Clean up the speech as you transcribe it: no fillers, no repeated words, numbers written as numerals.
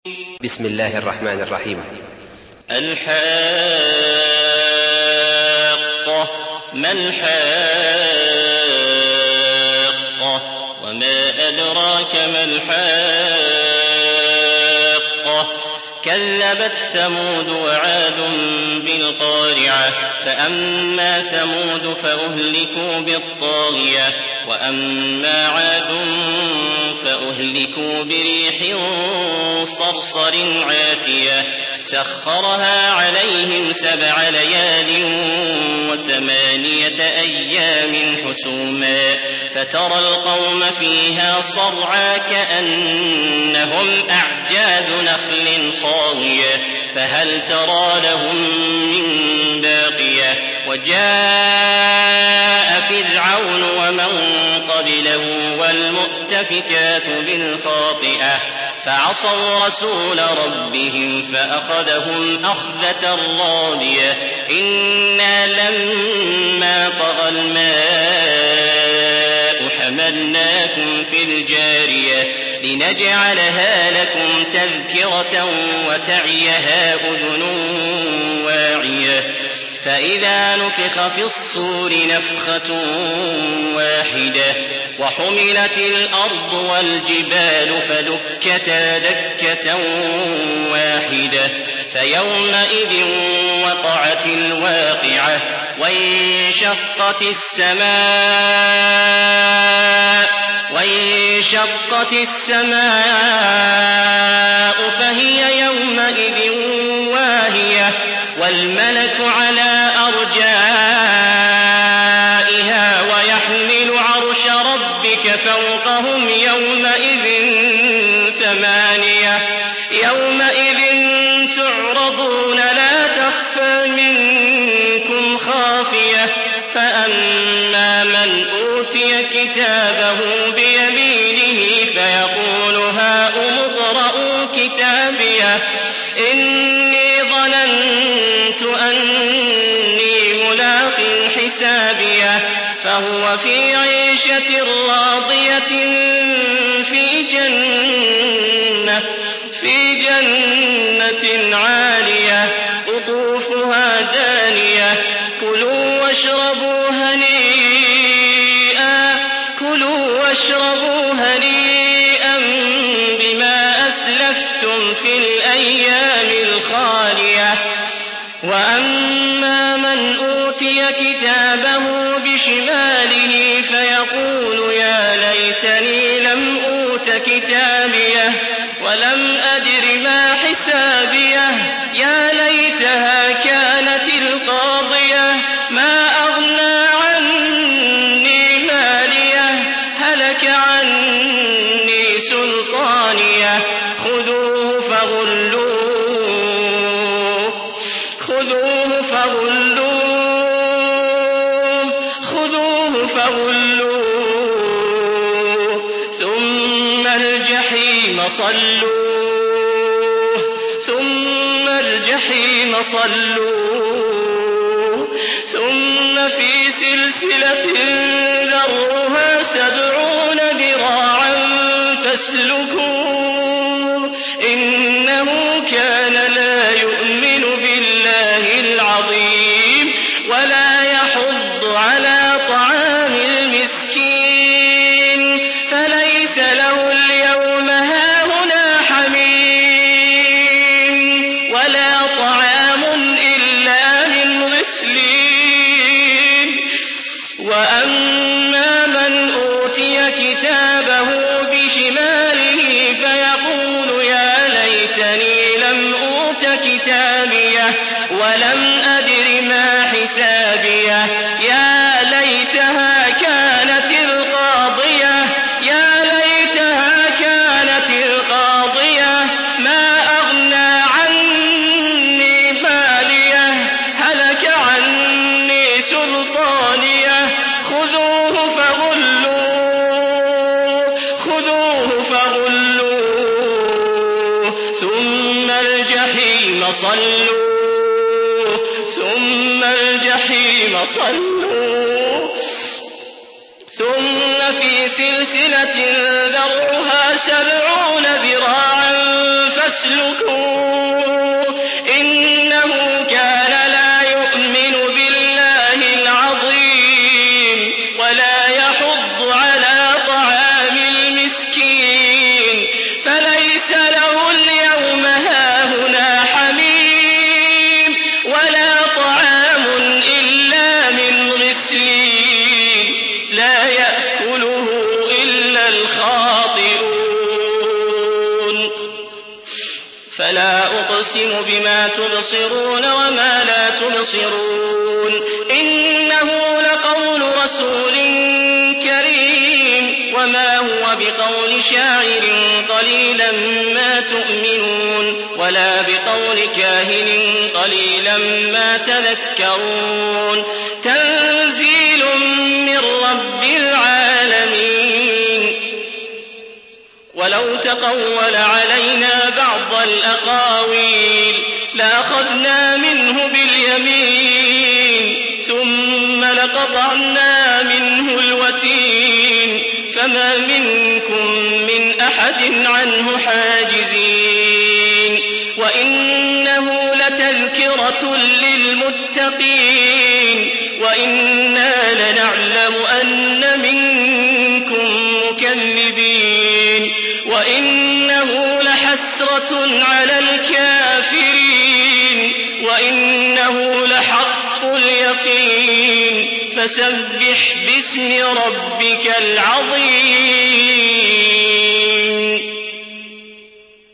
بسم الله الرحمن الرحيم. الحاقة. ما الحاقة؟ وما أدراك ما الحاقة؟ كذبت ثمود وعاد بالقارعة. فأما ثمود فأهلكوا بالطاغية، وأما عاد فأهلكوا بريح صرصر عاتية سخرها عليهم 7 ليال و8 أيام حسوما، فترى القوم فيها صرعى كأنهم أعجاز نخل خاوية، فهل ترى لهم من باقية؟ وجاء فرعون ومن قبله والمؤتفكات بالخاطئة فعصوا رسول ربهم فأخذهم أخذة رابية. إنا لما طغى الماء حملناكم في الجارية لنجعلها لكم تذكرة وتعيها أذن واعية. فإذا نفخ في الصور نفخة واحدة وحملت الأرض والجبال فدكتا دكة واحدة فيومئذ وقعت الواقعة وانشقت السماء فهي يومئذ واهية والملك على أرجائها ويحمل عرش ربك فوقهم يومئذ 8 يومئذ تعرضون لا تخفى منكم خافية. فأما من أوتي كتابه بيمينه فيقول هاؤم اقرءوا كتابيه إني ظننت أني ملاق حسابيه فهو في عيشة راضية في جنة عالية قطوفها دانية. كلوا واشربوا هنيئا بما أسلفتم في الأيام الخالية. وأما من أوتي كتابه بشماله فيقول يا ليتني لم أوت كتابيه ولم أدر ما حسابيه يا ليتها كانت القاضية ما أغنى عني ماليه هلك عني سلطانيه خذوه فغلوه ثم الجحيم صلوه ثم في سلسلة ذرعها 70 ذراعا فاسلكوه إنه كان لا يؤمن بالله العظيم ولا يحض على طعام المسكين فليس له اليوم هاهنا حميم ولا طعام إلا من غسلين. وأما من أوتي كتابه بشماله فيقول يا ليتني لم أوت كتابيه ولم أدر ما حسابيه يا ليتها كانت القاضية ما أغنى عني ماليه هلك عني سلطانيه خذوه فغلوه ثم الجحيم صلوه ثم في سلسلة ذرعها 70 ذراعا فاسلكوه إنه كان لا يؤمن بالله العظيم ولا يحض على طعام المسكين فليس له اليوم هاهنا حميم ولا طعام إلا من غسلين لا يأكله إلا الخاطئون فلا أقسم بما تبصرون وما لا تبصرون إنه لقول رسول كريم وما هو بقول شاعر قليلا ما تؤمنون ولا بقول كاهن قليلا ما تذكرون تنزيل من رب العالمين ولو تقول علينا بعض الأقاويل لأخذنا منه باليمين ثم لقطعنا منه الوتين فما منكم من أحد عنه حاجزين وإنه لتذكرة للمتقين وإنا لنعلم أن منكم مكذبين وإنه لحسرة على الكافرين وإنه لحق اليقين فسبح باسم ربك العظيم